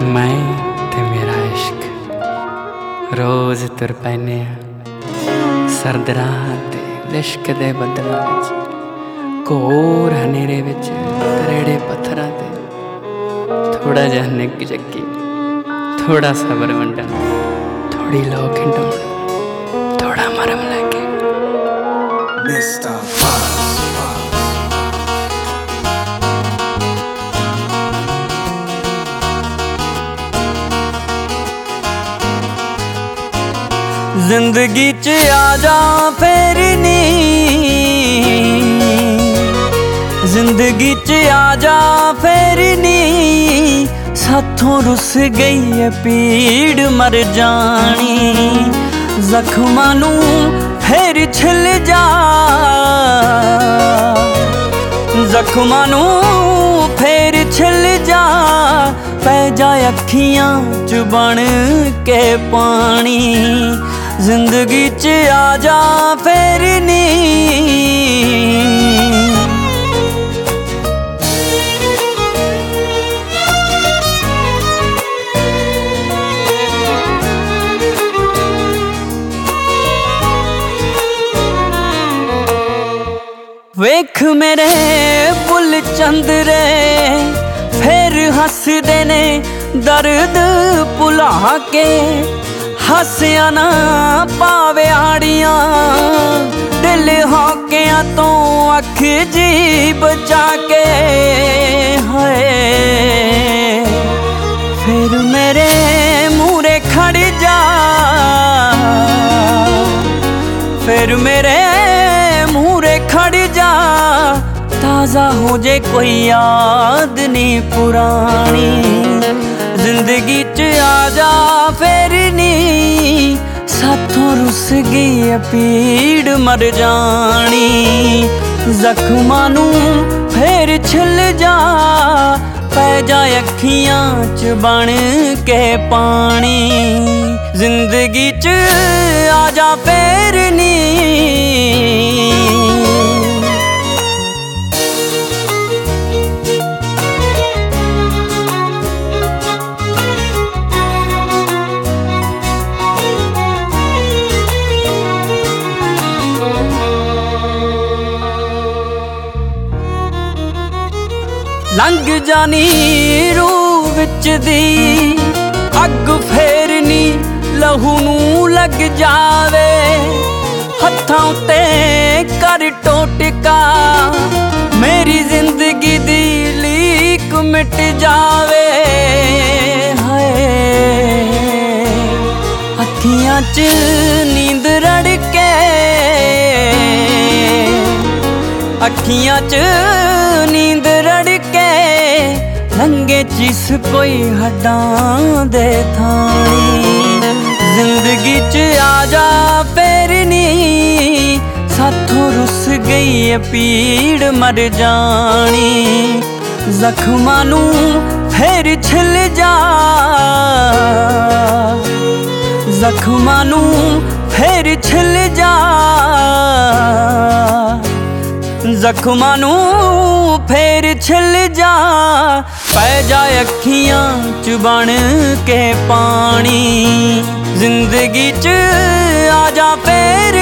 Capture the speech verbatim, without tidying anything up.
मैं ते मेरा इश्क रोज़ तुर पैने सर्द रात लिश्क दे बदलां विच घोर हनेरे विच तरेड़े पत्थरां ते थोड़ा जिहा निग जगी थोड़ा सबर वंडन थोड़ी लौ खिंडौण थोड़ा मरम लगे मिस्टर जिंदगी च आजा फिर नी, जिंदगी च आजा फिर नी, साथों रुस गई है पीड़ मर जानी। जख्मां नू फिर छिल जा, जख्मां नू फिर छिल जा, पै जाए अखियां च बन के पानी। जिंदगी च आजा फिर नी, वेख मेरे बुल चंदरे फिर हसदे ने दर्द भुला के। हसिया ना पावे आड़ियां दिल हौकियां तो अख जी बचा के। हाय फिर मेरे मूरे खड़ जा, फिर मेरे मूरे खड़ जा, ताज़ा हो जे कोई याद नहीं पुरानी। जिंदगी च आजा फिर नी, साथों रुस गई पीड़ मर जानी। जख्मां नू फिर छिल जा, पै जाए अखियां च बन के पानी। जिंदगी च आजा फिर नी, लंघ जानी रूह विच दी अग फेरनी, लहू नू लग जावे हत्थां उत्ते कर टोटका। मेरी जिंदगी दी लीक मिट जावे। हाय अखियां च नींद रड़के, अखियां च नींद रड़के, लंगे जिस कोई हड्डां दे थानी। जिंदगी च आजा फिर नी, साथों रुस गई है पीड़ मर जानी। जख्मां नू फिर छिल जा, जख्मां नू फिर छिल जा, जख्मां नू फिर छिल जा, पै जाए अखियां च बन के पानी। जिंदगी च आजा फिर